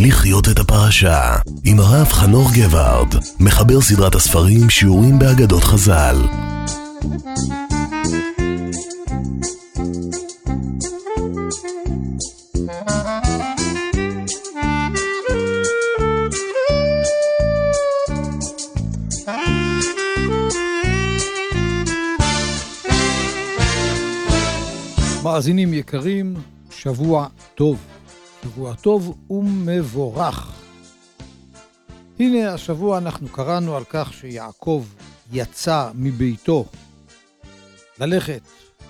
לחיות את הפרשה עם הרב חנוך גבארד, מחבר סדרת הספרים שיעורים באגדות חז"ל. מאזינים יקרים, שבוע טוב. שבוע טוב ומבורך. הנה השבוע אנחנו קראנו על כך שיעקב יצא מביתו ללכת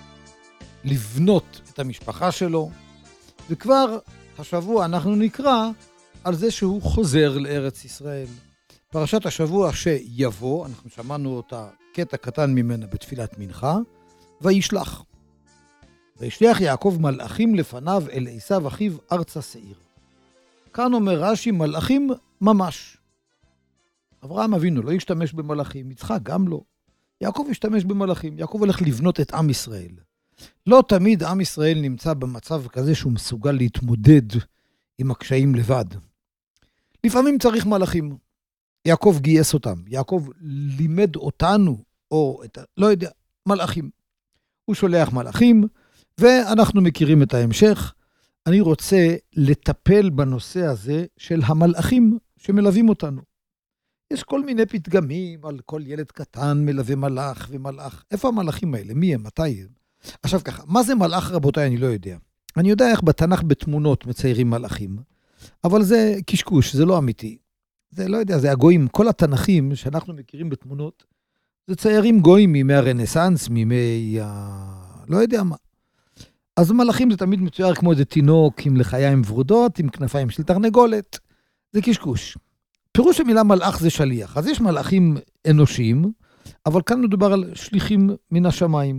לבנות את המשפחה שלו, וכבר השבוע אנחנו נקרא על זה שהוא חוזר לארץ ישראל. פרשת השבוע שיבוא, אנחנו שמענו אותה קטע קטן ממנה בתפילת מנחה, וישלח. וישלח יעקב מלאכים לפניו אל עשיו אחיו ארצה שעיר. כאן אומר רש"י מלאכים ממש. אברהם אבינו לא השתמש במלאכים, יצחק גם לא. יעקב השתמש במלאכים, יעקב הולך לבנות את עם ישראל. לא תמיד עם ישראל נמצא במצב כזה שהוא מסוגל להתמודד עם הקשיים לבד. לפעמים צריך מלאכים. יעקב גייס אותם, יעקב לימד אותנו, או לא יודע, מלאכים. הוא שולח מלאכים, ואנחנו מכירים את ההמשך. אני רוצה לטפל בנושא הזה של המלאכים שמלווים אותנו. יש כל מיני פתגמים על כל ילד קטן מלווה מלאך ומלאך. איפה המלאכים האלה? מי הם? מתי הם? עכשיו ככה, מה זה מלאך רבותיי? אני לא יודע. אני יודע איך בתנ"ך בתמונות מציירים מלאכים, אבל זה קשקוש, זה לא אמיתי. זה לא יודע, זה הגויים. כל התנ"כים שאנחנו מכירים בתמונות, זה ציירים גויים מימי הרנסנס, מימי לא יודע מה. אז מלאכים זה תמיד מצויר כמו איזה תינוק עם לחיים ורודות, עם כנפיים של תרנגולת. זה קשקוש. פירוש המילה מלאך זה שליח. אז יש מלאכים אנושיים, אבל כאן מדובר על שליחים מן השמיים.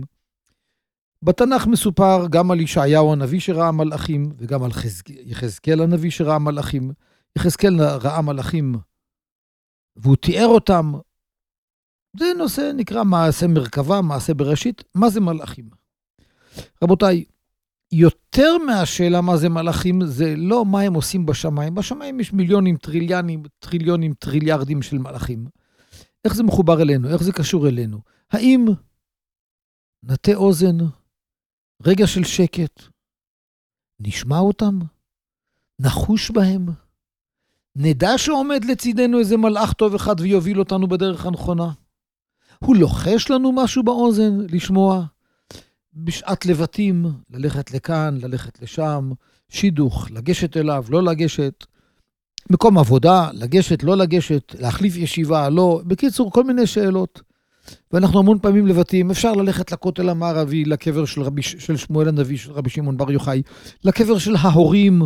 בתנ"ך מסופר גם על ישעיהו הנביא שראה מלאכים, וגם על יחזקאל הנביא שראה מלאכים. יחזקאל ראה מלאכים, והוא תיאר אותם. זה נושא נקרא מעשה מרכבה, מעשה בראשית. מה זה מלאכים? רבותיי, יותר מהשאלה מה זה מלאכים, זה לא מה הם עושים בשמיים. בשמיים יש מיליונים, טריליונים, טריליארדים של מלאכים. איך זה מחובר אלינו? איך זה קשור אלינו? האם נטה אוזן, רגע של שקט, נשמע אותם? נחוש בהם? נדע שעומד לצידנו איזה מלאך טוב אחד ויוביל אותנו בדרך הנכונה? הוא לוחש לנו משהו באוזן לשמוע? בשעת לבטים, ללכת לכאן, ללכת לשם, שידוך, לגשת אליו, לא לגשת, מקום עבודה, לגשת, לא לגשת, להחליף ישיבה, לא, בקיצור, כל מיני שאלות. ואנחנו המון פעמים לבטים, אפשר ללכת לכותל המערבי, לקבר של שמואל הנביא, של רבי שמעון בר יוחאי, לקבר של ההורים,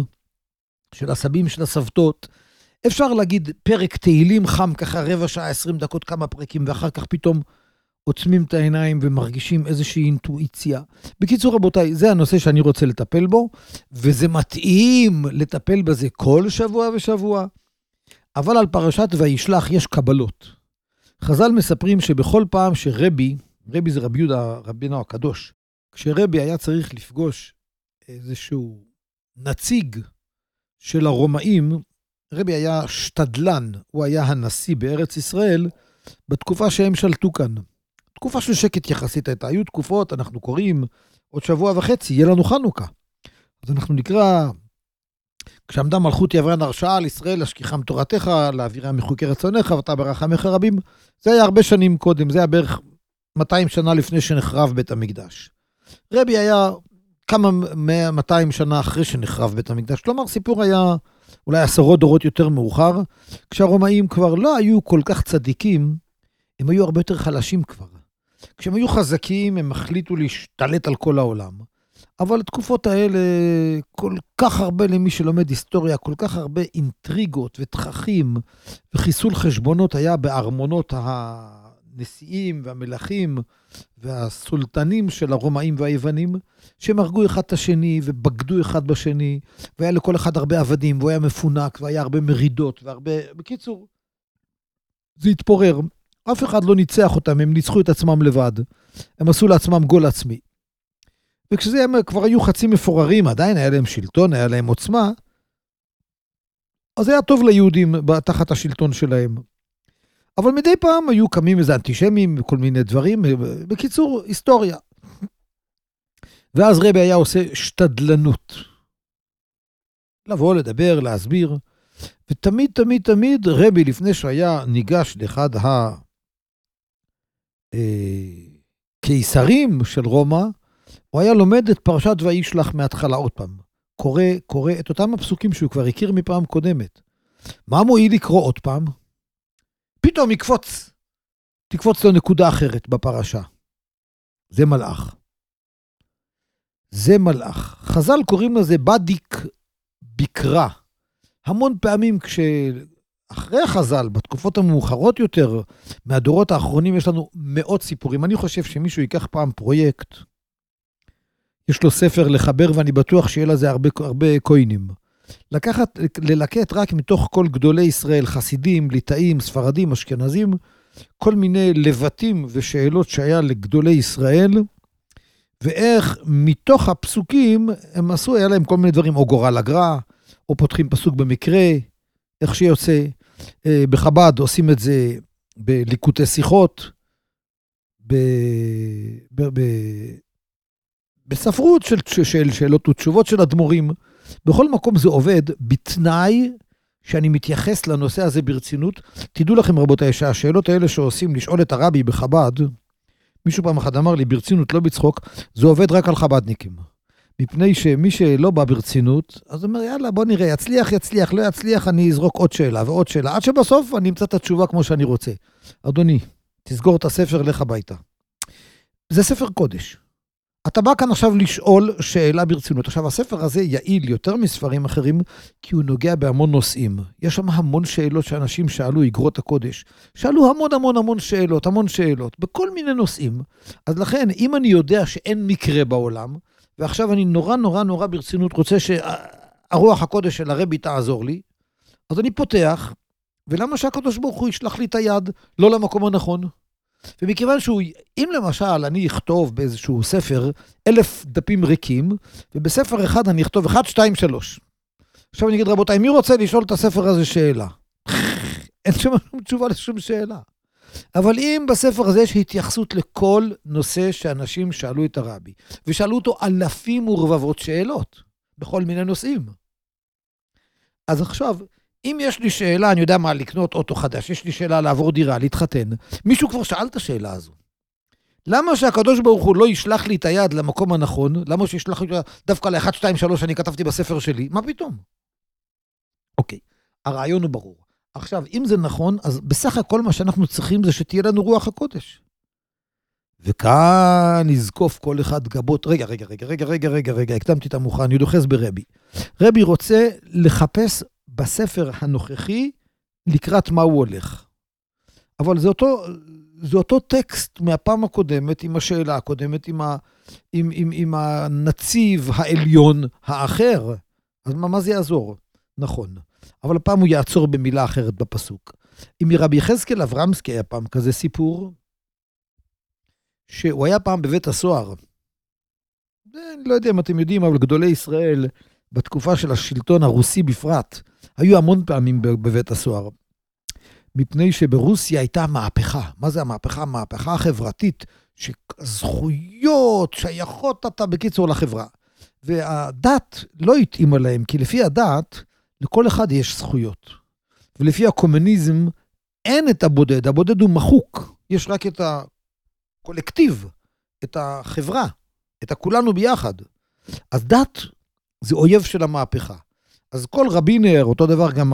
של הסבים, של הסבתות. אפשר להגיד פרק תהילים חם, ככה רבע שעה, 20 דקות, כמה פרקים, ואחר כך פתאום עוצמים את העיניים ומרגישים איזושהי אינטואיציה. בקיצור רבותיי, זה הנושא שאני רוצה לטפל בו, וזה מתאים לטפל בזה כל שבוע ושבוע. אבל על פרשת וישלח יש קבלות. חז"ל מספרים שבכל פעם רבי זה רבי יהודה רבינו הקדוש, כשרבי היה צריך לפגוש איזשהו נציג של הרומאים, רבי היה שתדלן, הוא היה הנשיא בארץ ישראל, בתקופה שהם שלטו כאן. תקופה של שקט יחסית הייתה, היו תקופות, אנחנו קוראים, עוד שבוע וחצי, יהיה לנו חנוכה. אז אנחנו נקרא, כשעמדה מלכות יוון הרשעה על ישראל, להשכיחם תורתך, להעבירה מחוקי רצונך, ואתה ברחמך רבים. זה היה הרבה שנים קודם, זה היה בערך 200 שנה לפני שנחרב בית המקדש. רבי היה כמה 200 שנה אחרי שנחרב בית המקדש, כלומר סיפור היה אולי 10 דורות יותר מאוחר, כשהרומאים כבר לא היו כל כך צדיקים, הם היו הרבה יותר חלשים כבר. כשהם היו חזקים, הם החליטו להשתלט על כל העולם. אבל התקופות האלה, כל כך הרבה למי שלומד היסטוריה, כל כך הרבה אינטריגות ותככים וחיסול חשבונות היה בארמונות הנשיאים והמלכים והסולטנים של הרומאים והיוונים, שהם הרגו אחד את השני ובגדו אחד בשני, והיה לכל אחד הרבה עבדים, והוא היה מפונק, והיה הרבה מרידות, בקיצור, זה התפורר. אף אחד לא ניצח אותם, הם ניצחו את עצמם לבד. הם עשו לעצמם גול עצמי. וכשזה כבר היו חצי מפוררים, עדיין היה להם שלטון, היה להם עוצמה, אז זה היה טוב ליהודים תחת השלטון שלהם. אבל מדי פעם היו קמים איזה אנטישמים, כל מיני דברים, בקיצור, היסטוריה. ואז רבי היה עושה שתדלנות. לבוא, לדבר, להסביר, ותמיד, תמיד, תמיד, רבי לפני שהיה ניגש לאחד הקיסרים של רומא, הוא היה לומד את פרשת וישלח מההתחלה עוד פעם. קורא את אותם הפסוקים שהוא כבר הכיר מפעם קודמת. מה מועיל לקרוא עוד פעם? פתאום תקפוץ לו נקודה אחרת בפרשה. זה מלאך. זה מלאך. חז"ל קוראים לזה בדיק בקרה. המון פעמים אחרי חז"ל, בתקופות המאוחרות יותר, מהדורות האחרונים יש לנו מאות סיפורים. אני חושב שמישהו ייקח פעם פרויקט, יש לו ספר לחבר, ואני בטוח שיהיה לזה הרבה קוינים. ללקט רק מתוך כל גדולי ישראל, חסידים, ליטאים, ספרדים, אשכנזים, כל מיני לבטים ושאלות שהיה לגדולי ישראל, ואיך מתוך הפסוקים הם עשו, היה להם כל מיני דברים, או גורל הגר"א, או פותחים פסוק במקרה, איך שיוצא. בחב"ד עושים את זה בליקוטי שיחות, בספרות של שאלות ותשובות של אדמו"רים. בכל מקום זה עובד בתנאי שאני מתייחס לנושא הזה ברצינות. תדעו לכם רבותיי שהשאלות האלה שעושים לשאול את הרבי בחב"ד, מישהו פעם אחד אמר לי ברצינות לא בצחוק, זה עובד רק על חב"דניקים. מפני שמי שלא בא ברצינות, אז הוא אומר יאללה בוא נראה, יצליח, לא יצליח, אני אזרוק עוד שאלה ועוד שאלה, עד שבסוף אני אמצא את התשובה כמו שאני רוצה. אדוני, תסגור את הספר, לך הביתה. זה ספר קודש. אתה בא כאן עכשיו לשאול שאלה ברצינות. עכשיו, הספר הזה יעיל יותר מספרים אחרים, כי הוא נוגע בהמון נושאים. יש שם המון שאלות שאנשים שאלו, אגרות הקודש. שאלו המון שאלות, בכל מיני נושאים. אז לכן, אם אני יודע שאין מקרה בעולם, ועכשיו אני נורא ברצינות רוצה שהרוח הקודש של הרבי תעזור לי, אז אני פותח, ולמה שהקדוש ברוך הוא ישלח לי את היד לא למקום הנכון? ומכיוון אם למשל אני אכתוב באיזשהו ספר 1,000 דפים ריקים, ובספר אחד אני אכתוב 1, 2, 3. עכשיו אני אגיד רבותיי, מי רוצה לשאול את הספר הזה שאלה? אין שם תשובה לשום שאלה. אבל אם בספר הזה יש התייחסות לכל נושא שאנשים שאלו את הרבי, ושאלו אותו אלפים ורבבות שאלות, בכל מיני נושאים. אז עכשיו, אם יש לי שאלה, אני יודע מה, לקנות אוטו חדש, יש לי שאלה לעבור דירה, להתחתן, מישהו כבר שאל את השאלה הזו. למה שהקדוש ברוך הוא לא ישלח לי את היד למקום הנכון? למה שישלח לי דווקא ל-1, 2, 3 שאני כתבתי בספר שלי? מה פתאום? אוקיי, הרעיון הוא ברור. עכשיו, אם זה נכון, אז בסך הכל מה שאנחנו צריכים זה שתהיה לנו רוח הקודש. וכאן נזקוף כל אחד גבות. רגע, הקדמתי את המוכן, אני דוחס ברבי. רבי רוצה לחפש בספר הנוכחי לקראת מה הוא הולך. אבל זה אותו טקסט מהפעם הקודמת, עם השאלה הקודמת, עם הנציב העליון האחר. אז מה זה יעזור? נכון. אבל הפעם הוא יעצור במילה אחרת בפסוק. עם רבי יחזקאל אברמסקי היה פעם כזה סיפור, שהוא היה פעם בבית הסוהר. אני לא יודע אם אתם יודעים, אבל גדולי ישראל, בתקופה של השלטון הרוסי בפרט, היו המון פעמים בבית הסוהר. מפני שברוסיה הייתה מהפכה. מה זה המהפכה? המהפכה החברתית, שזכויות שייכות בקיצור לחברה. והדת לא התאימה להם, כי לפי הדת, לכל אחד יש זכויות. ולפי הקומוניזם, אין את הבודד. הבודד הוא מחוק. יש רק את הקולקטיב, את החברה, את הכולנו ביחד. אז דת זה אויב של המהפכה. אז כל רבינר, אותו דבר גם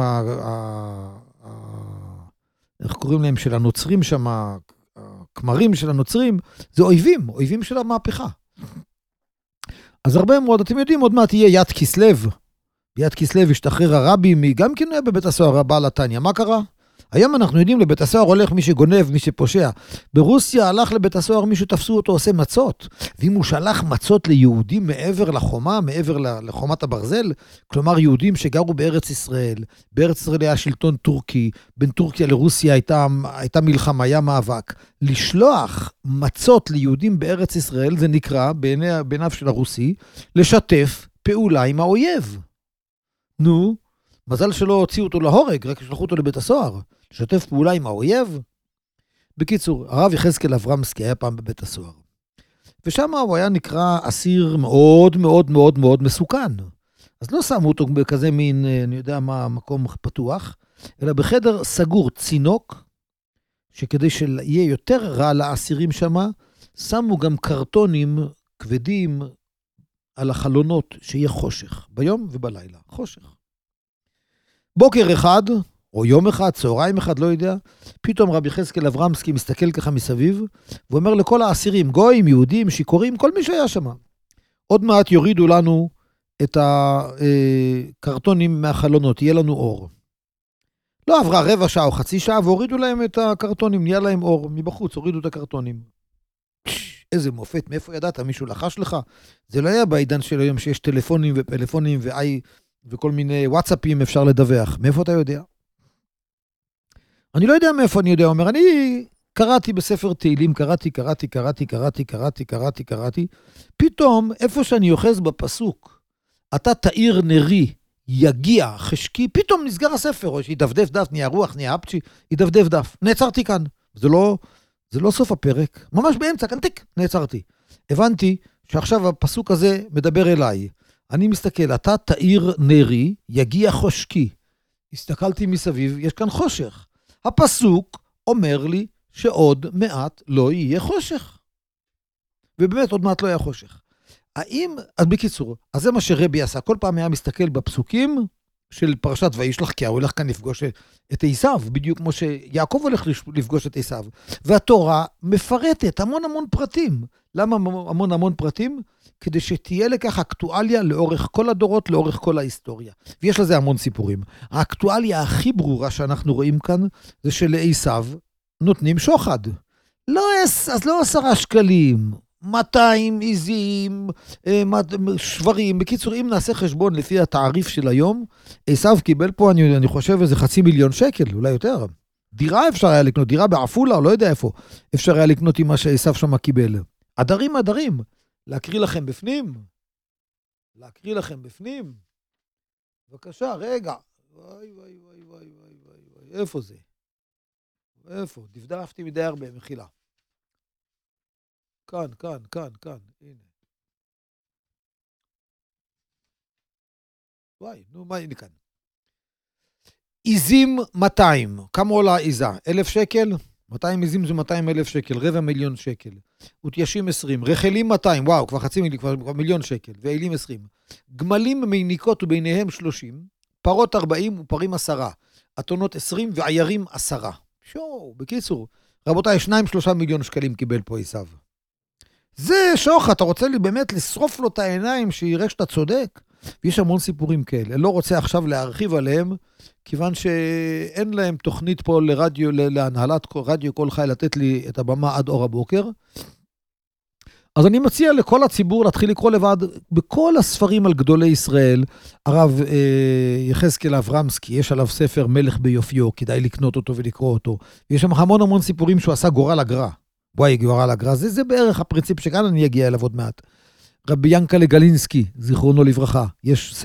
איך קוראים להם של הנוצרים שם, הכמרים של הנוצרים, זה אויבים של המהפכה. אז הרבה מאוד, אתם יודעים, עוד מעט תהיה יד כסלב. ביד כסלב השתחרר הרבי, גם כן היה בבית הסוהר הבעל התניא. מה קרה? היום אנחנו יודעים, לבית הסוהר הולך מי שגונב, מי שפושע. ברוסיה הלך לבית הסוהר מי שתפסו אותו עושה מצות. ואם הוא שלח מצות ליהודים מעבר לחומה, מעבר לחומת הברזל, כלומר יהודים שגרו בארץ ישראל, בארץ ישראל היה שלטון טורקי, בין טורקיה לרוסיה הייתה מלחמה, היה מאבק. לשלוח מצות ליהודים בארץ ישראל, זה נקרא, בעיניו של הרוסי, לשתף פעולה עם האויב. נו, מזל שלא הוציאו אותו להורג, רק שלחו אותו לבית הסוהר, לשתף פעולה עם האויב. בקיצור, הרב יחזקאל אברמסקי היה פעם בבית הסוהר. ושם הוא היה נקרא אסיר מאוד מאוד מאוד מאוד מסוכן. אז לא שמו אותו בכזה מין, אני יודע מה, מקום פתוח, אלא בחדר סגור, צינוק, שכדי שיהיה יותר רע לאסירים שם, שמו גם קרטונים כבדים על החלונות, שיהיה חושך, ביום ובלילה, חושך. בוקר אחד, או יום אחד, צהריים אחד, לא יודע, פתאום רבי יחזקאל אברמסקי מסתכל ככה מסביב, ואומר לכל האסירים, גויים, יהודים, שיכורים, כל מי שהיה שם. עוד מעט יורידו לנו את הקרטונים מהחלונות, יהיה לנו אור. לא עברה רבע שעה או חצי שעה, והורידו להם את הקרטונים, נהיה להם אור מבחוץ, הורידו את הקרטונים. איזה מופת, מאיפה ידעת? מישהו לחש לך? זה לא היה בעידן של היום שיש טלפונים ופלאפונים וכל מיני וואטסאפים אפשר לדווח. מאיפה אתה יודע? אני לא יודע מאיפה אני יודע. אומר, אני קראתי בספר תהילים, קראתי. פתאום, איפה שאני יוחז בפסוק, אתה תאיר נרי, יגיע, חשקי, פתאום נסגר הספר, או שידפדף דף, נהיה רוח, נהיה אפצ'י, ידפדף דף. נעצרתי כאן. זה לא סוף הפרק, ממש באמצע, קנטיק, נעצרתי. הבנתי שעכשיו הפסוק הזה מדבר אליי. אני מסתכל, אתה תאיר נרי, יגיע חושקי. הסתכלתי מסביב, יש כאן חושך. הפסוק אומר לי שעוד מעט לא יהיה חושך. ובאמת עוד מעט לא יהיה חושך. אז בקיצור, אז זה מה שרבי עשה. כל פעם היה מסתכל בפסוקים של פרשת וישלח, כי הוא הולך כאן לפגוש את עשיו, בדיוק כמו שיעקב הולך לפגוש את עשיו. והתורה מפרטת המון המון פרטים. למה המון המון פרטים? כדי שתהיה לכך אקטואליה לאורך כל הדורות, לאורך כל ההיסטוריה. ויש לזה המון סיפורים. האקטואליה הכי ברורה שאנחנו רואים כאן, זה שלעשיו נותנים שוחד. אז לא 10 שקלים, 200 עזים, שברים. בקיצור, אם נעשה חשבון לפי התעריף של היום, עשיו קיבל פה, אני חושב, איזה 500,000 שקל, אולי יותר. דירה אפשר היה לקנות, דירה בעפולה, לא יודע איפה, אפשר היה לקנות עם מה שעשיו שם קיבל. עדרים. להקריא לכם בפנים? בבקשה, רגע. וואי. איפה זה? איפה? דפדפתי מדי הרבה, מחילה. כאן. הנה. וואי, נו, מה הנה כאן? עזים 200. כמה עולה עיזה? 1,000 שקל? 200 עזים זה 200,000 שקל, 250,000 שקל. ותיישים 20. רחלים 200, וואו, כבר כבר 1,000,000 שקל. ואלים 20. גמלים מיניקות וביניהם 30. פרות 40 ופרים 10. אתונות 20 ועיירים 10. בקיצור. רבותיי, 2-3 מיליון שקלים קיבל פה עשיו. זה שוח, אתה רוצה לי באמת לשרוף לו את העיניים שיראה שאתה צודק? ויש המון סיפורים כאלה. לא רוצה עכשיו להרחיב עליהם, כיוון שאין להם תוכנית פה לרדיו, להנהלת רדיו כל חי לתת לי את הבמה עד אור הבוקר. אז אני מציע לכל הציבור להתחיל לקרוא לבד בכל הספרים על גדולי ישראל. הרב יחזקאל אברמסקי, יש עליו ספר מלך ביופיו, כדאי לקנות אותו ולקרוא אותו. ויש שם המון סיפורים שהוא עשה גורל הגר"א. וואי, גורל הגר"א, זה בערך הפרינציפ שכאן אני אגיע אליו עוד מעט. רבי ינקלה גלינסקי, זיכרונו לברכה, יש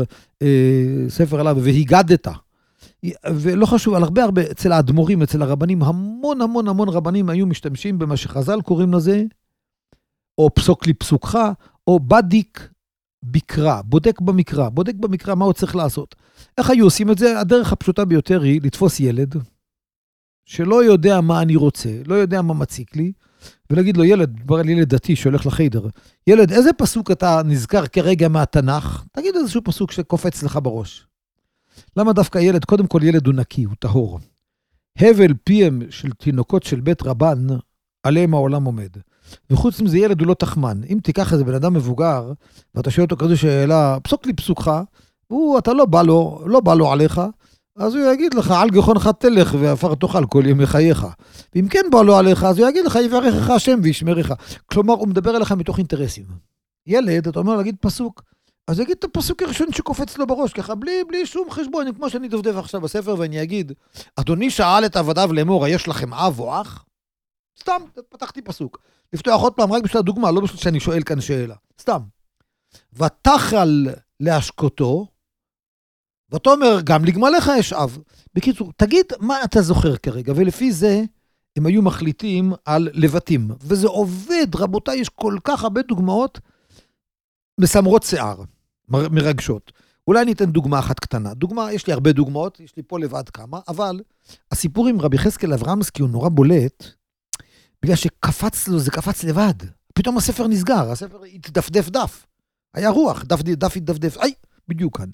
ספר עליו, והיגדת. ולא חשוב, על הרבה, אצל האדמו"רים, אצל הרבנים, המון רבנים היו משתמשים במה שחז"ל קוראים לזה, או פסוק לי פסוקך, או בדיק בקרא, בודק במקרא מה הוא צריך לעשות. איך היו עושים את זה? הדרך הפשוטה ביותר היא לתפוס ילד, שלא יודע מה אני רוצה, לא יודע מה מציק לי, ולהגיד לו, ילד דתי שהולך לחיידר, ילד, איזה פסוק אתה נזכר כרגע מהתנ"ך? תגיד איזשהו פסוק שקופץ לך בראש. למה דווקא ילד? קודם כל ילד הוא נקי, הוא טהור. הבל פיהם של תינוקות של בית רבן, עליהם העולם עומד. וחוץ מזה ילד הוא לא תחמן. אם תיקח איזה בן אדם מבוגר, ואתה שואל אותו כזו שאלה, פסוק לי פסוקך, אתה לא בא לו עליך, אז הוא יגיד לך, על גחונך תלך ועפר תאכל כל ימי חייך. ואם כן בא לו עליך, אז הוא יגיד לך, יברכך השם וישמרך. כלומר, הוא מדבר אליך מתוך אינטרסים. ילד, אתה אומר להגיד פסוק, אז יגיד את הפסוק הראשון שקופץ לו בראש, ככה, בלי שום חשבון, כמו שאני דובדב עכשיו בספר, ואני אגיד, אדוני שאל את עבדיו לאמור, יש לכם אב או אח? סתם, פתחתי פסוק. לפתוח עוד פעם, רק בשביל הדוגמה, לא בשביל שאני שואל כאן שאלה. סתם. ותחל להשקותו, ותאמר גם לגמליך אשאב. בקיצור, תגיד מה אתה זוכר כרגע, ולפי זה הם היו מחליטים על לבטים. וזה עובד, רבותיי, יש כל כך הרבה דוגמאות מסמרות שיער, מרגשות. אולי ניתן דוגמה אחת קטנה. דוגמה, יש לי הרבה דוגמאות, יש לי פה לבד כמה, אבל הסיפור עם רבי יחזקאל אברמסקי הוא נורא בולט, בגלל שקפץ לו, זה קפץ לבד. פתאום הספר נסגר, הספר התדפדף דף. היה רוח, דף התדפדף, בדיוק כאן.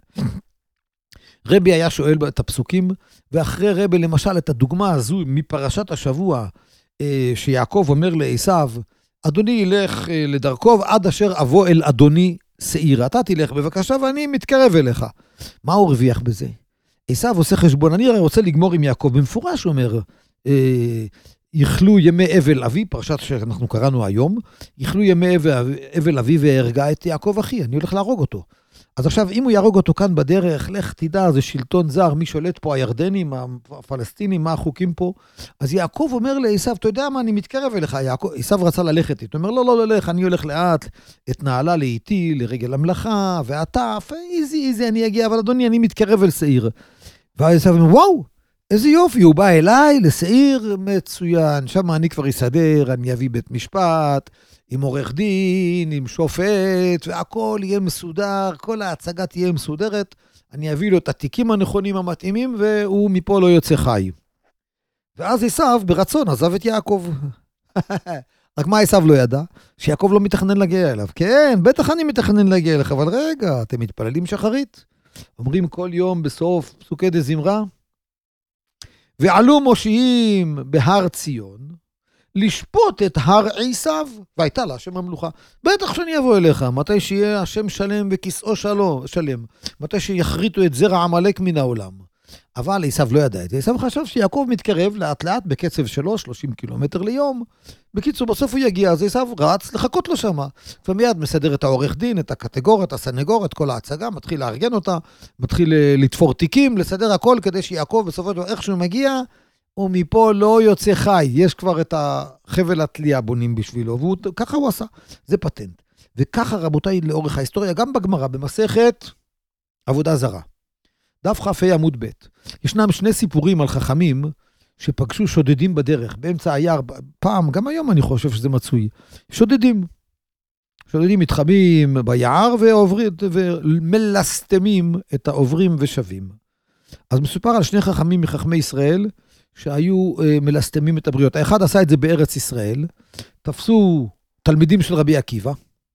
רבי היה שואל את הפסוקים, ואחרי רבי למשל את הדוגמה הזו מפרשת השבוע, שיעקב אומר לעשיו, אדוני ילך לדרכו עד אשר אבוא אל אדוני שעיר. אתה תלך בבקשה ואני מתקרב אליך. מה הוא הרוויח בזה? עשיו עושה חשבון, אני רוצה לגמור עם יעקב. במפורש הוא אומר, יחלו ימי אבל אבי, פרשת שאנחנו קראנו היום, יחלו ימי אבל אבי והרגע את יעקב אחי, אני הולך להרוג אותו. אז עכשיו, אם הוא ירוג אותו כאן בדרך, לך תדע, זה שלטון זר, מי שולט פה, הירדנים, הפלסטינים, מה החוקים פה? אז יעקב אומר לעשיו, אתה יודע מה, אני מתקרב אליך, עשיו רצה ללכת איתו, הוא אומר, לא, לך, אני הולך לאט, את נעלה לאיתי, לרגל המלאכה, ועטף, איזי, אני אגיע, אבל אדוני, אני מתקרב אל שעיר. ועשיו אומר, וואו, איזה יופי, הוא בא אליי לשעיר מצוין, שם אני כבר אסדר, אני אביא בית משפט, עם עורך דין, עם שופט, והכל יהיה מסודר, כל ההצגה תהיה מסודרת, אני אביא לו את התיקים הנכונים המתאימים, והוא מפה לא יוצא חי. ואז עשיו ברצון עזב את יעקב. רק מה עשיו לא ידע? שיעקב לא מתכנן להגיע אליו. כן, בטח אני מתכנן להגיע אליך, אבל רגע, אתם מתפללים שחרית? אומרים כל יום בסוף פסוקי דזמרה, ועלו מושיעים בהר ציון, לשפוט את הר עשיו, והייתה לה השם המלוכה. בטח שאני אבוא אליך, מתי שיהיה השם שלם וכיסאו שלם, מתי שיחריטו את זרע עמלק מן העולם. אבל עשיו לא ידע את זה. עשיו חשב שיעקב מתקרב לאט לאט בקצב שלו, 30 קילומטר ליום. בקיצור, בסוף הוא יגיע, אז עשיו רץ לחכות לו שמה. ומיד מסדר את העורך דין, את הקטגור, את הסנגור, את כל ההצגה, מתחיל לארגן אותה, מתחיל לתפור תיקים, לסדר הכל כדי שיעקב בסופו של דבר איך שהוא מגיע, ומפה לא יוצא חי, יש כבר את החבל התלייה בונים בשבילו, וככה הוא עשה, זה פטנט. וככה רבותיי לאורך ההיסטוריה, גם בגמרא, במסכת עבודה זרה. דף כ"ה עמוד ב'. ישנם שני סיפורים על חכמים שפגשו שודדים בדרך, באמצע היער, פעם, גם היום אני חושב שזה מצוי, שודדים מתחבאים ביער ומלסטמים את העוברים ושבים. אז מסופר על שני חכמים מחכמי ישראל, שהיו מלסטמים את הבריות. האחד עשה את זה בארץ ישראל, תפסו תלמידים של רבי עקיבא,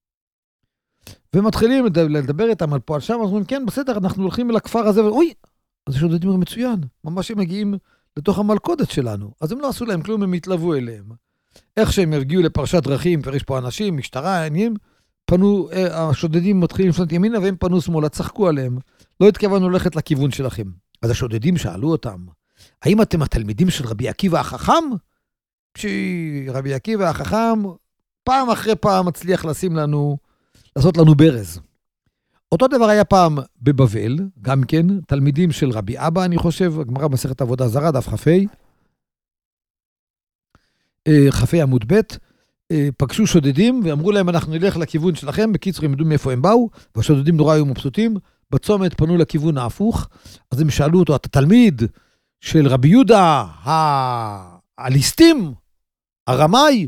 ומתחילים לדבר איתם על פה על שם, אז אומרים, כן, בסדר, אנחנו הולכים אל הכפר הזה, ואוי, אז שודדים מצוין, ממש הם מגיעים לתוך המלכודת שלנו, אז הם לא עשו להם כלום, הם התלוו אליהם. איך שהם הרגיעו לפרשת דרכים, יש פה אנשים, משטרה, עניינים, פנו, השודדים מתחילים לפנות ימינה, והם פנו שמאלה, צחקו עליהם, לא התכוונו ללכת לכיוון שלכם. אז השודדים שאלו אותם, האם אתם התלמידים של רבי עקיבא החכם? כשרבי עקיבא החכם, פעם אחרי פעם מצליח לעשות לנו ברז. אותו דבר היה פעם בבבל, גם כן, תלמידים של רבי אבא, אני חושב, הגמרא במסכת עבודה זרה, דף כ"ה עמוד ב', פגשו שודדים ואמרו להם, אנחנו נלך לכיוון שלכם, בקיצור הם ידעו מאיפה הם באו, והשודדים נורא היו מבסוטים, בצומת פנו לכיוון ההפוך, אז הם שאלו אותו, אתה תלמיד של רבי יהודה, הליסטים, הרמאי,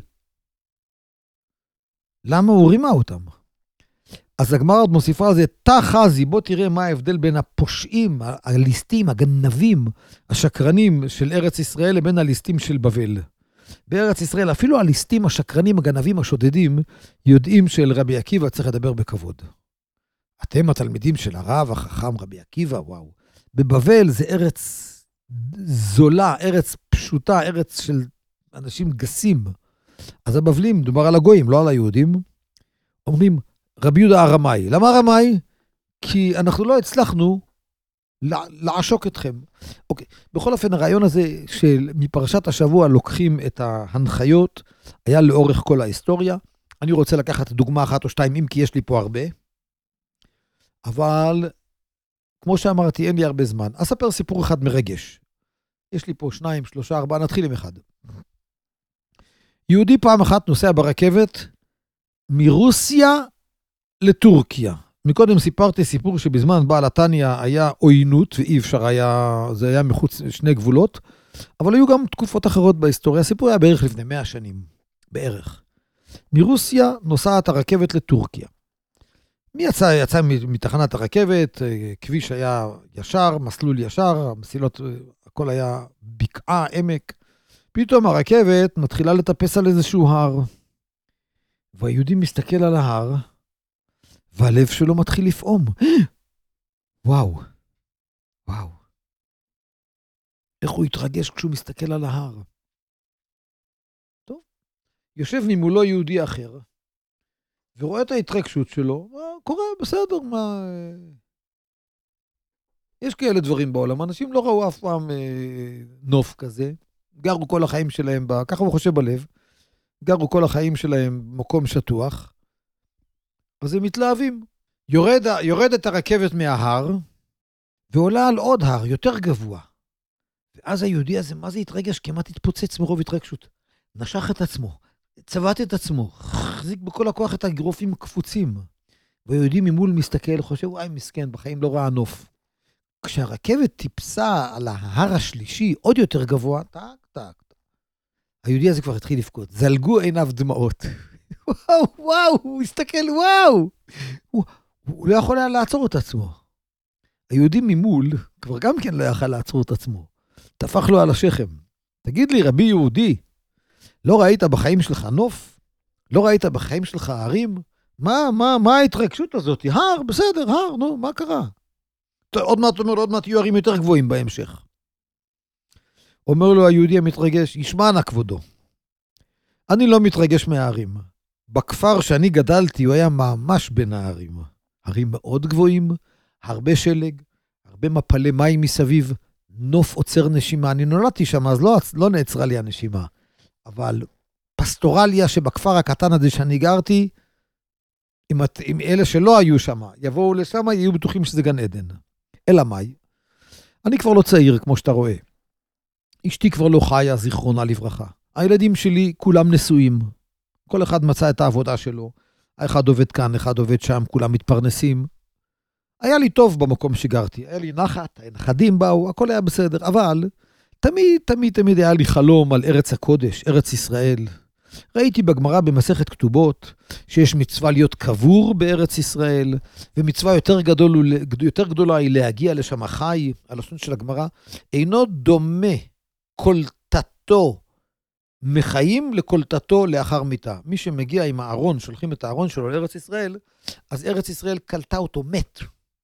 למה הוא רימה אותם? אז הגמרא עוד מוסיפה על זה, תחזי, בוא תראה מה ההבדל בין הפושעים, הליסטים, הגנבים, השקרנים של ארץ ישראל, לבין הליסטים של בבל. בארץ ישראל, אפילו הליסטים, השקרנים, הגנבים, השודדים, יודעים של רבי עקיבא צריך לדבר בכבוד. אתם התלמידים של הרב החכם רבי עקיבא, וואו. בבבל זה ארץ זולה, ארץ פשוטה, ארץ של אנשים גסים. אז הבבלים, מדובר על הגויים, לא על היהודים, אומרים, רבי יהודה הרמאי. למה הרמאי? כי אנחנו לא הצלחנו לעשוק אתכם. אוקיי, בכל אופן הרעיון הזה שמפרשת השבוע לוקחים את ההנחיות, היה לאורך כל ההיסטוריה. אני רוצה לקחת דוגמה אחת או שתיים, אם כי יש לי פה הרבה. אבל כמו שאמרתי, אין לי הרבה זמן. אספר סיפור אחד מרגש. יש לי פה 2, 3, 4, נתחיל עם אחד. יהודי פעם אחת נוסע ברכבת מרוסיה לטורקיה. מקודם סיפרתי סיפור שבזמן בעל התניא היה עוינות, ואי אפשר היה, זה היה מחוץ שני גבולות, אבל היו גם תקופות אחרות בהיסטוריה. הסיפור היה בערך לפני 100 שנים, בערך. מרוסיה נוסעת הרכבת לטורקיה. מי יצא מתחנת הרכבת, כביש היה ישר, מסלול ישר, המסילות, הכל היה בקעה, עמק. פתאום הרכבת מתחילה לטפס על איזשהו הר, והיהודי מסתכל על ההר, והלב שלו מתחיל לפעום. וואו, וואו. איך הוא התרגש כשהוא מסתכל על ההר. טוב, יושב ממולו יהודי אחר, ורואה את ההתרגשות שלו, מה קורה, בסדר, מה... יש כאלה דברים בעולם, אנשים לא ראו אף פעם נוף כזה, גרו כל החיים שלהם, ככה הוא חושב בלב, גרו כל החיים שלהם במקום שטוח, אז הם מתלהבים. יורדת הרכבת מההר, ועולה על עוד הר, יותר גבוה. ואז היהודי הזה, מה זה התרגש? כמעט התפוצץ מרוב התרגשות. נשך את עצמו, צבט את עצמו, חזיק בכל הכוח את הגרופים קפוצים. והיהודי ממול מסתכל, חושב, וואי מסכן, בחיים לא ראה נוף. כשהרכבת טיפסה על ההר השלישי, עוד יותר גבוה, טק, טק. היהודי הזה כבר התחיל לבכות, זלגו עיניו דמעות. וואו, וואו, הוא הסתכל, וואו. הוא לא יכול היה לעצור את עצמו. היהודי ממול, כבר גם כן לא יכול לעצור את עצמו. תפח לו על השכם. תגיד לי, רבי יהודי, לא ראית בחיים שלך נוף? לא ראית בחיים שלך הרים? מה ההתרגשות הזאת? הר, בסדר, הר, נו, מה קרה? עוד מעט יהיו הרים יותר גבוהים בהמשך. אומר לו היהודי המתרגש, ישמע נא כבודו. אני לא מתרגש מההרים. בכפר שאני גדלתי הוא היה ממש בין ההרים. הרים מאוד גבוהים, הרבה שלג, הרבה מפלי מים מסביב, נוף עוצר נשימה. אני נולדתי שם, אז לא נעצרה לי הנשימה. אבל פסטורליה שבכפר הקטן הזה שאני גרתי, אם אלה שלא היו שם, יבואו לשם, יהיו בטוחים שזה גן עדן. אלא מאי? אני כבר לא צעיר, כמו שאתה רואה. אשתי כבר לא חיה, זיכרונה לברכה. הילדים שלי כולם נשואים. כל אחד מצא את העבודה שלו. האחד עובד כאן, אחד עובד שם, כולם מתפרנסים. היה לי טוב במקום שגרתי. היה לי נחת, הנכדים באו, הכל היה בסדר. אבל תמיד היה לי חלום על ארץ הקודש, ארץ ישראל. ראיתי בגמרא במסכת כתובות, שיש מצווה להיות קבור בארץ ישראל, ומצווה יותר גדולה היא להגיע לשם חי, הלשון של הגמרא, אינו דומה קולטתו מחיים לקולטתו לאחר מיתה. מי שמגיע עם הארון, שולחים את הארון שלו לארץ ישראל, אז ארץ ישראל קלטה אותו מת.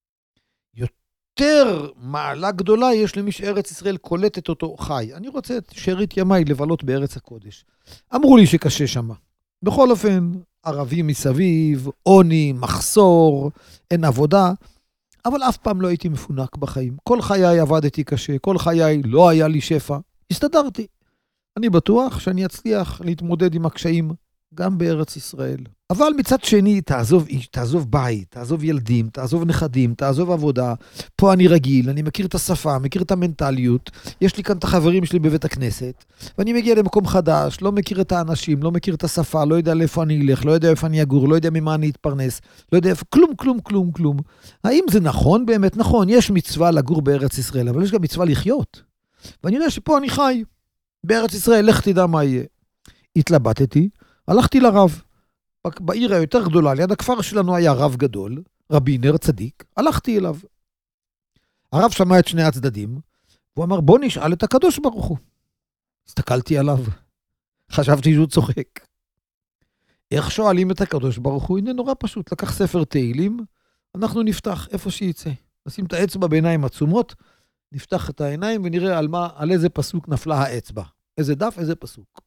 יותר מעלה גדולה יש למי שארץ ישראל קולטת אותו חי. אני רוצה את שארית ימיי לבלות בארץ הקודש. אמרו לי שקשה שם. בכל אופן, ערבים מסביב, עוני, מחסור, אין עבודה, אבל אף פעם לא הייתי מפונק בחיים. כל חיי עבדתי קשה, כל חיי לא היה לי שפע. הסתדרתי. אני בטוח שאני אצליח להתמודד עם הקשיים גם בארץ ישראל. אבל מצד שני, תעזוב איש, תעזוב בית, תעזוב ילדים, תעזוב נכדים, תעזוב עבודה. פה אני רגיל, אני מכיר את השפה, מכיר את המנטליות. יש לי כאן את החברים שלי בבית הכנסת, ואני מגיע למקום חדש, לא מכיר את האנשים, לא מכיר את השפה, לא יודע לאיפה אני אלך, לא יודע איפה אני אגור, לא יודע ממה אני אתפרנס, לא יודע איפה, כלום. האם זה נכון? באמת נכון, יש מצווה לגור בארץ ישראל, אבל יש גם מצווה לחיות. ואני יודע שפה אני חי. בארץ ישראל, לך תדע מה יהיה. התלבטתי, הלכתי לרב. בעיר היותר גדולה, ליד הכפר שלנו היה רב גדול, רבי נר צדיק, הלכתי אליו. הרב שמע את שני הצדדים, והוא אמר, בוא נשאל את הקדוש ברוך הוא. הסתכלתי עליו, חשבתי שהוא צוחק. איך שואלים את הקדוש ברוך הוא? הנה נורא פשוט, לקח ספר תהילים, אנחנו נפתח איפה שייצא. נשים את האצבע בעיניים עצומות, נפתח את העיניים ונראה על איזה פסוק נפלה האצבע. איזה דף, איזה פסוק.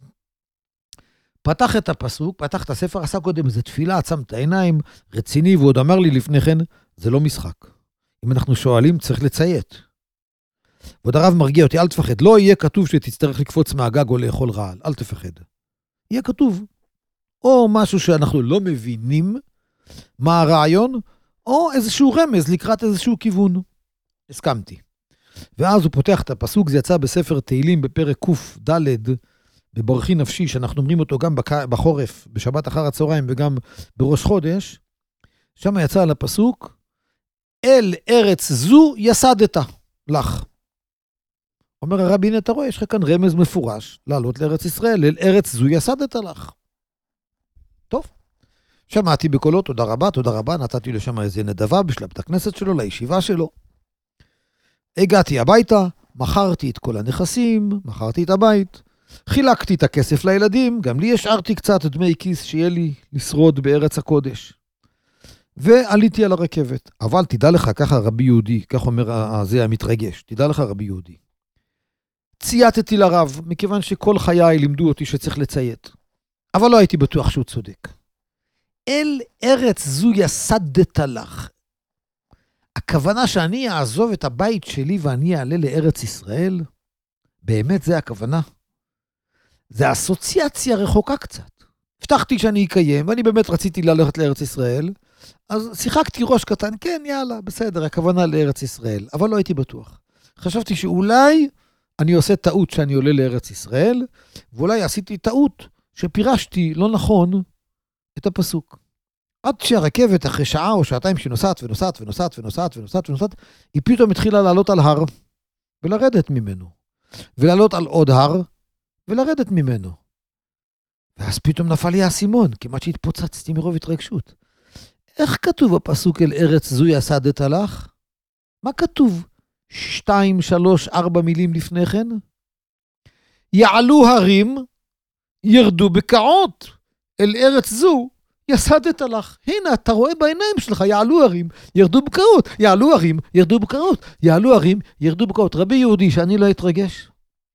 פתח את הפסוק, פתח את הספר, עשה קודם איזה תפילה, עצם את העיניים, רציני, ועוד אמר לי לפני כן, זה לא משחק. אם אנחנו שואלים, צריך לציית. ועוד הרב מרגיע אותי, אל תפחד. לא יהיה כתוב שתצטרך לקפוץ מהגג או לאכול רעל, אל תפחד. יהיה כתוב. או משהו שאנחנו לא מבינים מה הרעיון, או איזשהו רמז לקראת איזשהו כיוון. הסכמתי. ואז הוא פותח את הפסוק, זה יצא בספר תהילים בפרק קד' בברכי נפשי, שאנחנו אומרים אותו גם בחורף, בשבת אחר הצהריים וגם בראש חודש, שם יצא על הפסוק, אל ארץ זו יסדת לך. אומר הרבי, הנה אתה רואה, יש לך כאן רמז מפורש, לעלות לארץ ישראל, אל ארץ זו יסדת לך. טוב, שמעתי בקולו, תודה רבה, נתתי לשם איזה נדבה בשביל בית הכנסת שלו, לישיבה שלו. הגעתי הביתה, מכרתי את כל הנכסים, מכרתי את הבית, חילקתי את הכסף לילדים, גם לי השארתי קצת דמי כיס שיהיה לי לשרוד בארץ הקודש. ועליתי על הרכבת. אבל תדע לך, ככה רבי יהודי, כך אומר זה המתרגש, תדע לך רבי יהודי. צייתתי לרב, מכיוון שכל חיי לימדו אותי שצריך לציית. אבל לא הייתי בטוח שהוא צודק. אל ארץ זו יסדת לך. הכוונה שאני אעזוב את הבית שלי ואני אעלה לארץ ישראל? באמת זה הכוונה? זה אסוציאציה רחוקה קצת. הבטחתי שאני אקיים, ואני באמת רציתי ללכת לארץ ישראל, אז שיחקתי ראש קטן, כן, יאללה, בסדר, הכוונה לארץ ישראל, אבל לא הייתי בטוח. חשבתי שאולי אני עושה טעות שאני עולה לארץ ישראל, ואולי עשיתי טעות שפירשתי לא נכון את הפסוק. עד שהרכבת אחרי שעה או שעתיים שנוסעת ונוסעת, היא פתאום התחילה לעלות על הר ולרדת ממנו. ולעלות על עוד הר ולרדת ממנו. ואז פתאום נפל לי האסימון, כמעט שהתפוצצתי מרוב התרגשות. איך כתוב הפסוק אל ארץ זו יסדת לך? מה כתוב 2, 3, 4 מילים לפני כן? יעלו הרים, ירדו בקעות, אל ארץ זו יסדת לך. הנה, אתה רואה בעיניים שלך, יעלו הרים, ירדו בקעות, יעלו הרים, ירדו בקעות, יעלו הרים, ירדו בקעות. רבי יהודי, שאני לא אתרגש.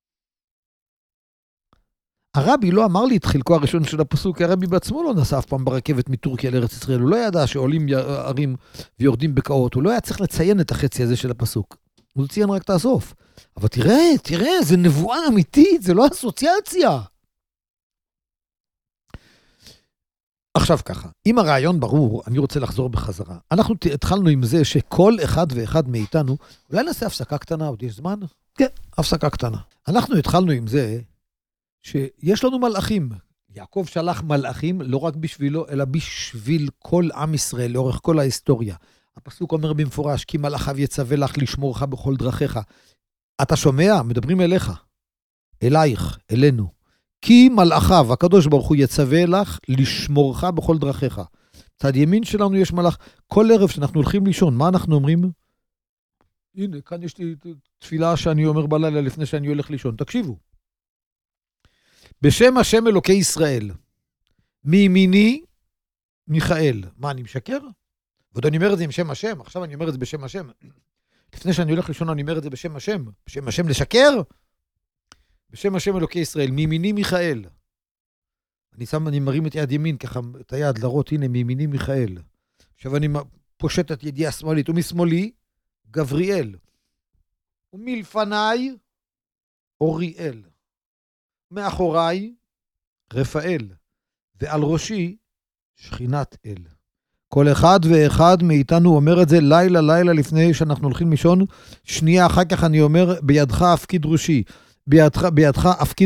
הרבי לא אמר לי את חלקו הראשון של הפסוק, כי הרבי בעצמו לא נסע אף פעם ברכבת מטורקיה לארץ ישראל, הוא לא ידע שעולים הרים ויורדים בקעות, הוא לא היה צריך לציין את החצי הזה של הפסוק, הוא ציין רק את הסוף. אבל תראה, זה נבואה אמיתית, זה לא אסוציאציה. עכשיו ככה, אם הרעיון ברור, אני רוצה לחזור בחזרה. אנחנו התחלנו עם זה שכל אחד ואחד מאיתנו, אולי נעשה הפסקה קטנה, עוד יש זמן? כן, הפסקה קטנה. אנחנו התחלנו עם זה, שיש לנו מלאכים. יעקב שלח מלאכים לא רק בשבילו, אלא בשביל כל עם ישראל, לאורך כל ההיסטוריה. הפסוק אומר במפורש, כי מלאכיו יצווה לך לשמורך בכל דרכיך. אתה שומע? מדברים אליך, אלייך, אלינו. כי מלאכיו, הקדוש ברוך הוא יצווה לך לשמורך בכל דרכיך. צד ימין שלנו יש מלאך. כל ערב שאנחנו הולכים לישון, מה אנחנו אומרים? הנה, כאן יש לי תפילה שאני אומר בלילה לפני שאני הולך לישון. תקשיבו. בשם השם אלוקי ישראל, מימיני מיכאל. מה, אני משקר? ועוד אני אומר את זה עם שם השם, עכשיו אני אומר את זה בשם השם. לפני שאני הולך לישון אני אומר את זה בשם השם. בשם השם לשקר? בשם השם אלוקי ישראל, מימיני מיכאל. אני מרים את יד ימין, ככה את היד לראות, הנה מימיני מיכאל. עכשיו אני פושט את ידי השמאלית, ומשמאלי, גבריאל. ומלפניי, אוריאל. מאחוריי, רפאל. ועל ראשי, שכינת אל. כל אחד ואחד מאיתנו אומר את זה לילה לפני שאנחנו הולכים לישון. שנייה אחר כך אני אומר, בידך אפקיד ראשי. בידך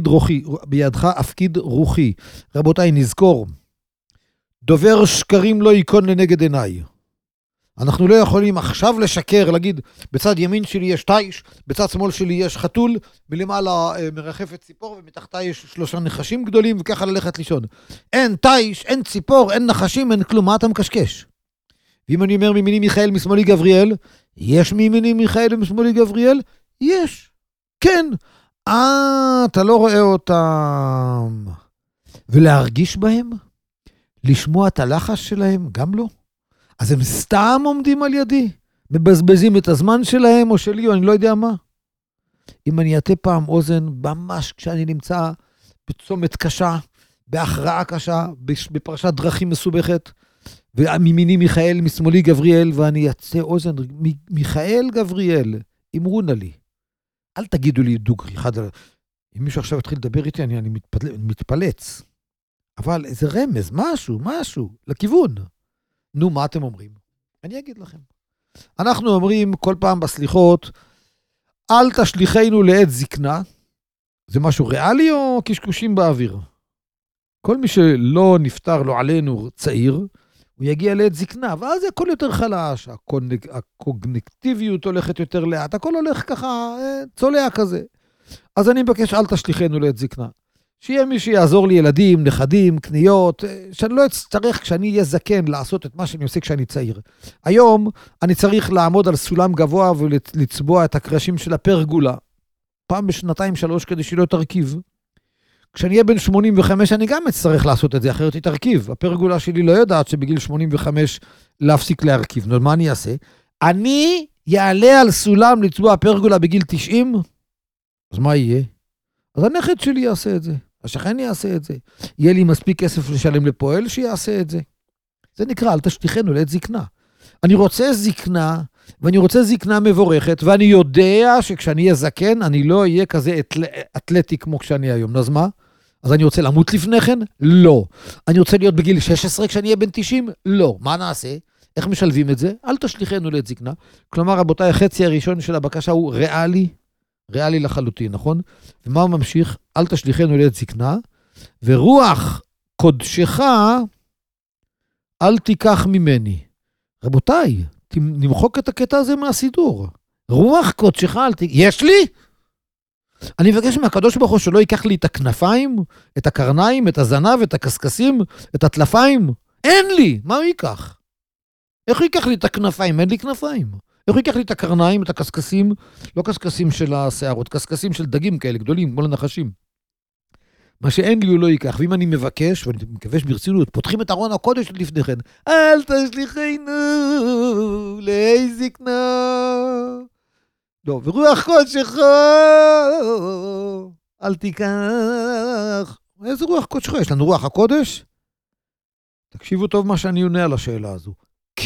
אפקיד רוחי. רבותיי, נזכור, דובר שקרים לא יקון לנגד עיניי. אנחנו לא יכולים עכשיו לשקר, להגיד, בצד ימין שלי יש תיש, בצד שמאל שלי יש חתול, מלמעלה מרחפת ציפור, ומתחתה יש 3 נחשים גדולים, וככה ללכת לישון. אין תיש, אין ציפור, אין נחשים, אין כלום, מה אתה מקשקש? ואם אני אומר מימיני מיכאל, משמאלי גבריאל, יש מימיני מיכאל ומשמאלי גבריאל? יש. כן. אתה לא רואה אותם. ולהרגיש בהם? לשמוע את הלחש שלהם? גם לא. אז הם סתם עומדים על ידי, מבזבזים את הזמן שלהם או שלי, או אני לא יודע מה. אם אני אטה פעם אוזן, ממש כשאני נמצא בצומת קשה, בהכרעה קשה, בפרשת דרכים מסובכת, ומימיני מיכאל, משמאלי גבריאל, ואני אצא אוזן, מיכאל גבריאל, אמרו נא לי. אל תגידו לי דוגרי, אם מישהו עכשיו התחיל לדבר איתי, אני מתפלץ. אבל איזה רמז, משהו, לכיוון. נו, מה אתם אומרים? אני אגיד לכם. אנחנו אומרים כל פעם בסליחות, אל תשליחנו לעת זקנה. זה משהו ריאלי או קשקושים באוויר? כל מי שלא נפטר לו עלינו צעיר, הוא יגיע לעת זקנה, ואז הכל יותר חלש, הקוגניקטיביות הולכת יותר לאט, הכל הולך ככה, צולע כזה. אז אני מבקש, אל תשליחנו לעת זקנה. שיהיה מי שיעזור לי, ילדים, נכדים, קניות, שאני לא אצטרך כשאני אהיה זקן לעשות את מה שאני עושה כשאני צעיר. היום אני צריך לעמוד על סולם גבוה ולצבוע את הקרשים של הפרגולה. פעם בשנתיים, 3 כדי שהיא לא תרכיב. כשאני אהיה בן 85 אני גם אצטרך לעשות את זה, אחרת היא תרכיב. הפרגולה שלי לא יודעת שבגיל 85 להפסיק להרכיב. נו, מה אני אעשה? אני יעלה על סולם לצבוע פרגולה בגיל 90? אז מה יהיה? אז הנכד שלי יעשה את זה. השכן יעשה את זה. יהיה לי מספיק כסף לשלם לפועל שיעשה את זה. זה נקרא, אל תשליחנו לעת זקנה. אני רוצה זקנה, ואני רוצה זקנה מבורכת, ואני יודע שכשאני אהיה זקן, אני לא אהיה כזה אתלטי כמו כשאני היום. אז מה? אז אני רוצה למות לפני כן? לא. אני רוצה להיות בגיל 16 כשאני אהיה בן 90? לא. מה נעשה? איך משלבים את זה? אל תשליחנו לעת זקנה. כלומר, רבותיי, החצי הראשון של הבקשה הוא ריאלי לחלוטין, נכון? ומה הוא ממשיך? אל תשליחנו לעת זקנה, ורוח קודשך אל תיקח ממני. רבותיי, נמחוק את הקטע הזה מהסידור. רוח קודשך אל תיקח... יש לי? אני מבקש מהקדוש ברוך הוא שלא ייקח לי את הכנפיים, את הקרניים, את הזנב, את הקסקסים, את הטלפיים. אין לי! מה הוא ייקח? איך הוא ייקח לי את הכנפיים? אין לי כנפיים. איך הוא ייקח לי את הקרניים, את הקסקסים, לא קסקסים של השערות, קסקסים של דגים כאלה גדולים, כמו לנחשים. מה שאין לי הוא לא ייקח, ואם אני מבקש, ואני מקווש ברצינות, פותחים את ארון הקודש לפני כן, אל תשליחנו לעת זקנה. לא, ורוח קודשך אל תיקח. איזה רוח קודשך? יש לנו רוח הקודש? תקשיבו טוב מה שאני עונה על השאלה הזו.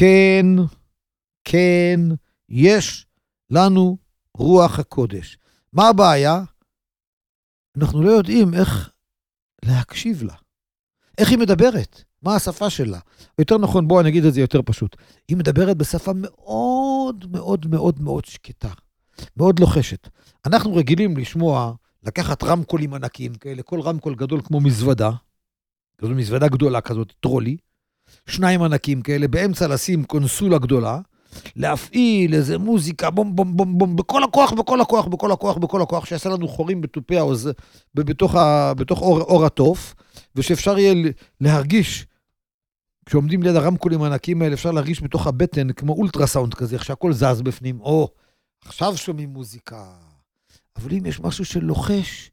כן, יש לנו רוח הקודש. מה הבעיה? אנחנו לא יודעים איך להקשיב לה. איך היא מדברת? מה השפה שלה? יותר נכון, בואו נגיד את זה יותר פשוט. היא מדברת בשפה מאוד מאוד מאוד מאוד שקטה. מאוד לוחשת. אנחנו רגילים לשמוע, לקחת רמקולים ענקים כאלה, כל רמקול גדול כמו מזוודה, זו מזוודה גדולה כזאת, טרולי, 2 ענקים כאלה, באמצע לשים קונסולה גדולה, להפעיל איזה מוזיקה, בום בום בום בום, בכל הכוח, שיעשה לנו חורים בטופי האוז, בתוך אור התוף, ושאפשר יהיה להרגיש, כשעומדים ליד הרמקולים הענקים האלה, אפשר להרגיש בתוך הבטן, כמו אולטרסאונד כזה, איך שהכל זז בפנים, עכשיו שומעים מוזיקה. אבל אם יש משהו שלוחש,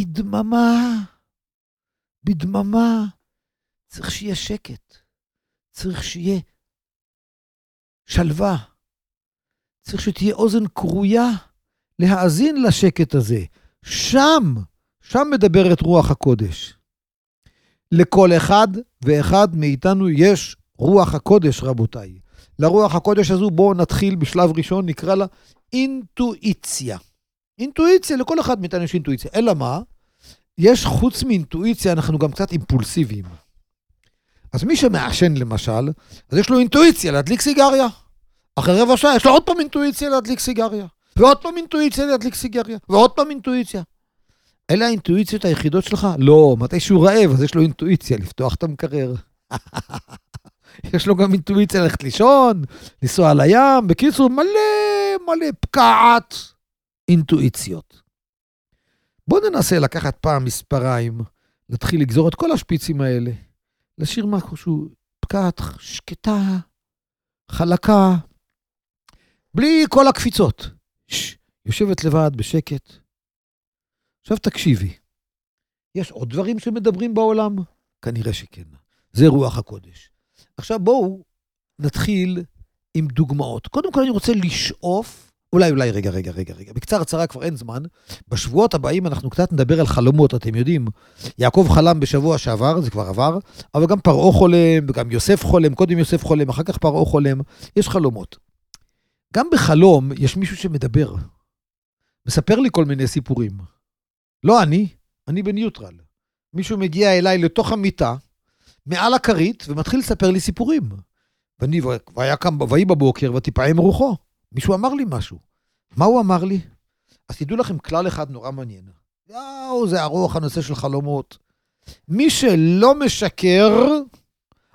בדממה, צריך שיהיה שקט, צריך שיהיה שלווה, צריך שתהיה אוזן קרויה להאזין לשקט הזה. שם מדברת רוח הקודש. לכל אחד ואחד מאיתנו יש רוח הקודש, רבותיי. לרוח הקודש הזו בואו נתחיל בשלב ראשון, נקרא לה אינטואיציה. אינטואיציה, לכל אחד מאיתנו יש אינטואיציה. אלא מה? יש חוץ מאינטואיציה, אנחנו גם קצת אימפולסיביים. אז מי שמעשן למשל, אז יש לו אינטואיציה להדליק סיגריה. אחרי רבע שעה יש לו עוד פעם אינטואיציה להדליק סיגריה. ועוד פעם אינטואיציה להדליק סיגריה. ועוד פעם אינטואיציה. אלה האינטואיציות היחידות שלך? לא, מתי שהוא רעב, אז יש לו אינטואיציה לפתוח את המקרר. יש לו גם אינטואיציה ללכת לישון, לנסוע על הים, בקיצור מלא פקעת אינטואיציות. בואו ננסה לקחת פעם מספריים, להתחיל לגזור את כל השפיצים האלה, לשיר משהו פקעת שקטה, חלקה, בלי כל הקפיצות. יושבת לבד בשקט. עכשיו תקשיבי, יש עוד דברים שמדברים בעולם? כנראה שכן. זה רוח הקודש. עכשיו בואו נתחיל עם דוגמאות. קודם כל אני רוצה לשאוף, אולי, רגע. בקצרה כבר אין זמן. בשבועות הבאים אנחנו קצת נדבר על חלומות, אתם יודעים. יעקב חלם בשבוע שעבר, זה כבר עבר, אבל גם פרעה חולם, וגם יוסף חולם, קודם יוסף חולם, אחר כך פרעה חולם. יש חלומות. גם בחלום יש מישהו שמדבר. מספר לי כל מיני סיפורים. לא אני בניוטרל. מישהו מגיע אליי לתוך המיטה, מעל הכרית, ומתחיל לספר לי סיפורים. והיה קם ויהי בבוקר, ותיפעם רוחו. מישהו אמר לי משהו. מה הוא אמר לי? אז תדעו לכם כלל אחד נורא מעניין. זה ארוך הנושא של חלומות. מי שלא משקר,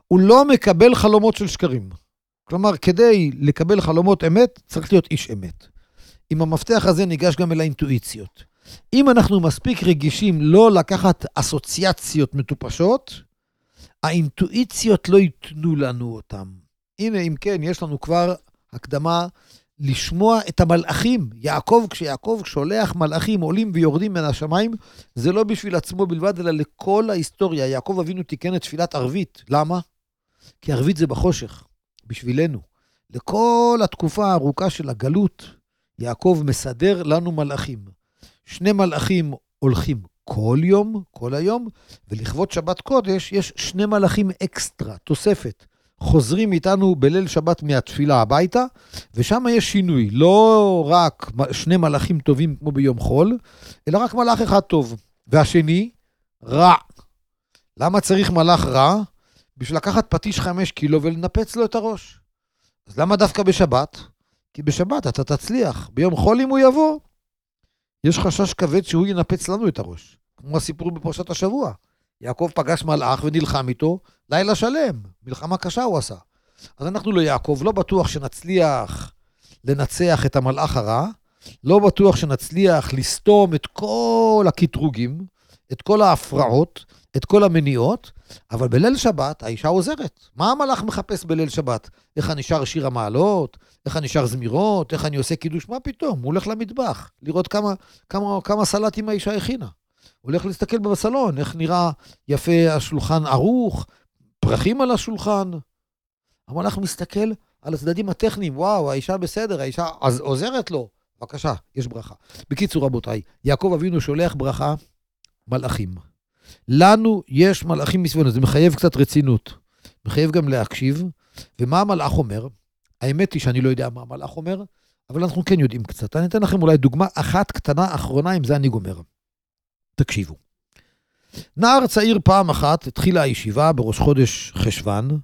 הוא לא מקבל חלומות של שקרים. כלומר, כדי לקבל חלומות אמת, צריך להיות איש אמת. עם המפתח הזה ניגש גם אל האינטואיציות. אם אנחנו מספיק רגישים לא לקחת אסוציאציות מטופשות, האינטואיציות לא ייתנו לנו אותם. הנה, אם כן, יש לנו כבר הקדמה לשמוע את המלאכים. כשיעקב שולח מלאכים עולים ויורדים מן השמיים, זה לא בשביל עצמו בלבד, אלא לכל ההיסטוריה. יעקב אבינו תיקן את תפילת ערבית. למה? כי ערבית זה בחושך, בשבילנו. לכל התקופה הארוכה של הגלות, יעקב מסדר לנו מלאכים. 2 מלאכים הולכים כל יום, כל היום, ולכבוד שבת קודש יש 2 מלאכים אקסטרה, תוספת. חוזרים איתנו בליל שבת מהתפילה הביתה, ושם יש שינוי. לא רק 2 מלאכים טובים כמו ביום חול, אלא רק מלאך אחד טוב. והשני, רע. למה צריך מלאך רע? בשביל לקחת פטיש 5 קילו ולנפץ לו את הראש. אז למה דווקא בשבת? כי בשבת אתה תצליח. ביום חול אם הוא יבוא, יש חשש כבד שהוא ינפץ לנו את הראש. כמו הסיפור בפרשת השבוע. יעקב פגש מלאך ונלחם איתו לילה שלם. מלחמה קשה הוא עשה. אז אנחנו לא יעקב, לא בטוח שנצליח לנצח את המלאך הרע, לא בטוח שנצליח לסתום את כל הקטרוגים, את כל ההפרעות, את כל המניעות, אבל בליל שבת האישה עוזרת. מה המלאך מחפש בליל שבת? איך אני שר שיר המעלות? איך אני שר זמירות? איך אני עושה קידוש? מה פתאום? הוא הולך למטבח, לראות כמה סלטים האישה הכינה. הוא הולך להסתכל בסלון, איך נראה יפה השולחן ערוך, פרחים על השולחן. המלאך מסתכל על הצדדים הטכניים, וואו, האישה בסדר, האישה עוזרת לו. בבקשה, יש ברכה. בקיצור רבותיי, יעקב אבינו שולח ברכה, מלאכים. לנו יש מלאכים מסביבנו, זה מחייב קצת רצינות. מחייב גם להקשיב. ומה המלאך אומר? האמת היא שאני לא יודע מה המלאך אומר, אבל אנחנו כן יודעים קצת. אני אתן לכם אולי דוגמה אחת קטנה אחרונה, עם זה אני גומר. תקשיבו. נער צעיר פעם אחת, התחילה הישיבה בראש חודש חשוון.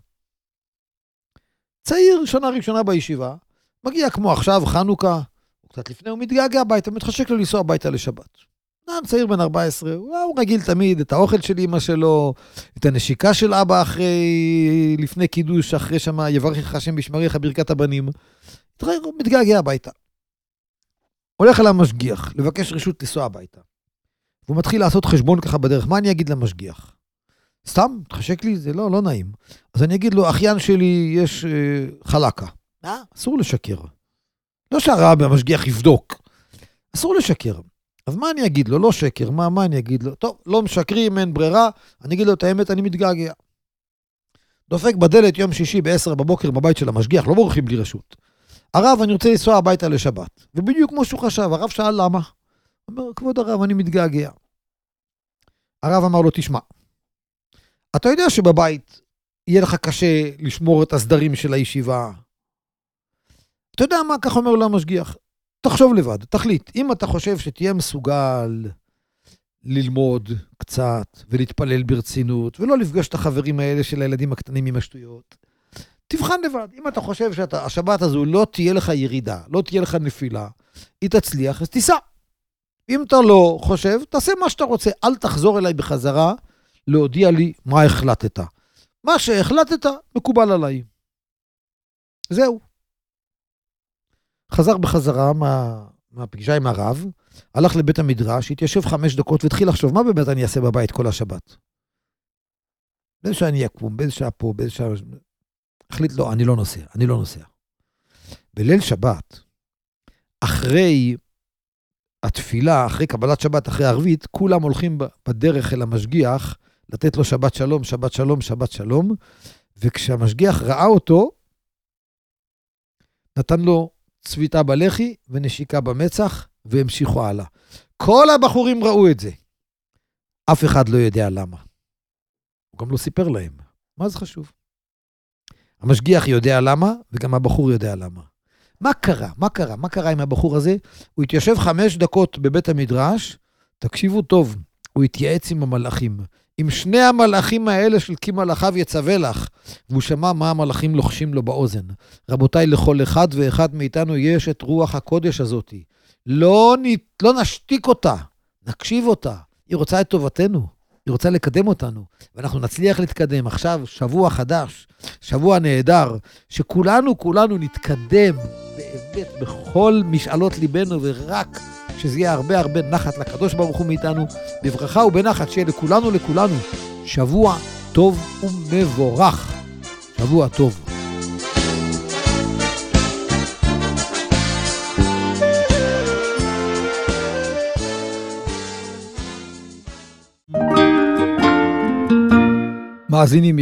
צעיר, שנה ראשונה בישיבה, מגיע כמו עכשיו, חנוכה, קצת לפני הוא מתגעגע הביתה, מתחשק לו לנסוע הביתה לשבת. נער צעיר בן 14, הוא רגיל תמיד את האוכל של אמא שלו, את הנשיקה של אבא לפני קידוש, אחרי שמה יברך השם בשמריך ברכת הבנים. הוא מתגעגע הביתה. הולך אל המשגיח, לבקש רשות לנסוע הביתה. והוא מתחיל לעשות חשבון ככה בדרך. מה אני אגיד למשגיח? סתם, תחשק לי, זה לא נעים. אז אני אגיד לו, אחיין שלי יש חלקה. אסור לשקר. לא שהרב המשגיח יבדוק. אסור לשקר. אז מה אני אגיד לו? לא שקר. מה אני אגיד לו? טוב, לא משקרים, אין ברירה. אני אגיד לו את האמת, אני מתגעגע. דופק בדלת יום שישי ב-10 בבוקר בבית של המשגיח, לא בורחים בלי רשות. הרב, אני רוצה לנסוע הביתה לשבת. ובדיוק כמו שהוא חשב, הרב שאל למה? הוא אומר, כבוד הרב, אני מתגעגע. הרב אמר לו, תשמע, אתה יודע שבבית יהיה לך קשה לשמור את הסדרים של הישיבה. אתה יודע מה? כך אומר לו המשגיח. תחשוב לבד, תחליט. אם אתה חושב שתהיה מסוגל ללמוד קצת ולהתפלל ברצינות, ולא לפגוש את החברים האלה של הילדים הקטנים עם השטויות, תבחן לבד. אם אתה חושב שהשבת הזו לא תהיה לך ירידה, לא תהיה לך נפילה, היא תצליח, אז תיסע. אם אתה לא חושב, תעשה מה שאתה רוצה. אל תחזור אליי בחזרה להודיע לי מה החלטת. מה שהחלטת מקובל עליי. זהו. חזר בחזרה מהפגישה עם הרב, הלך לבית המדרש, התיישב 5 דקות והתחיל לחשוב, מה באמת אני אעשה בבית כל השבת? באיזה שעה אני אקום, באיזה שעה פה, באיזה שעה... החליט, לא, אני לא נוסע. בליל שבת, אחרי התפילה, אחרי קבלת שבת, אחרי ערבית, כולם הולכים בדרך אל המשגיח, לתת לו שבת שלום, שבת שלום, שבת שלום, וכשהמשגיח ראה אותו, נתן לו צביטה בלחי ונשיקה במצח, והמשיכו הלאה. כל הבחורים ראו את זה. אף אחד לא יודע למה. הוא גם לא סיפר להם. מה זה חשוב? המשגיח יודע למה, וגם הבחור יודע למה. מה קרה? מה קרה עם הבחור הזה? הוא התיישב 5 דקות בבית המדרש, תקשיבו טוב, הוא התייעץ עם המלאכים. עם 2 המלאכים האלה של כי מלאכיו יצווה לך, והוא שמע מה המלאכים לוחשים לו באוזן. רבותיי, לכל אחד ואחד מאיתנו יש את רוח הקודש הזאת. לא נשתיק אותה, נקשיב אותה. היא רוצה את טובתנו. היא רוצה לקדם אותנו, ואנחנו נצליח להתקדם. עכשיו, שבוע חדש, שבוע נהדר, שכולנו נתקדם באמת בכל משאלות ליבנו, ורק שזה יהיה הרבה נחת לקדוש ברוך הוא מאיתנו, בברכה ובנחת, שיהיה לכולנו שבוע טוב ומבורך. שבוע טוב. מאזינים